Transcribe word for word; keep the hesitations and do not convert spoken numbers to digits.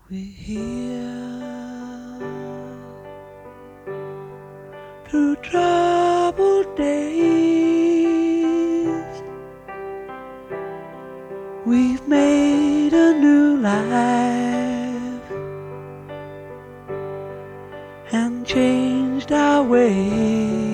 We're here through troubled days. We've made a new life and changed our ways.